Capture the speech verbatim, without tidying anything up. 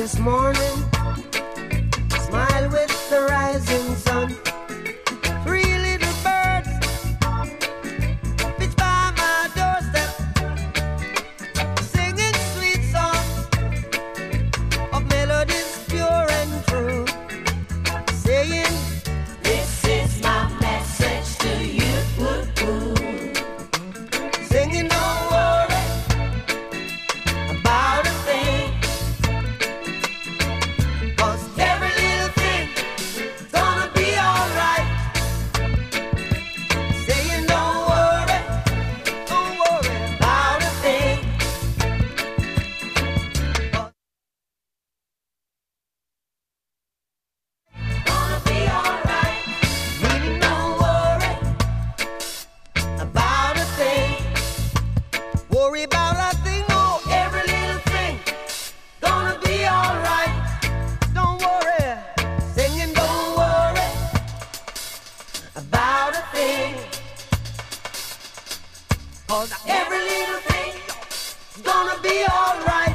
this morning, smile with the rising sun. Three little birds pitch by my doorstep, singing sweet songs of melodies pure and true, saying, this is my message to you. Singing, don't worry about a thing, 'cause every little thing's gonna be alright. Saying, don't worry, don't worry about a thing. Gonna be alright. Meaning, don't worry about a thing. Worry about a thing, oh, every little thing gonna be alright. Don't worry, singing, don't worry about a thing, 'cause every little thing gonna be alright.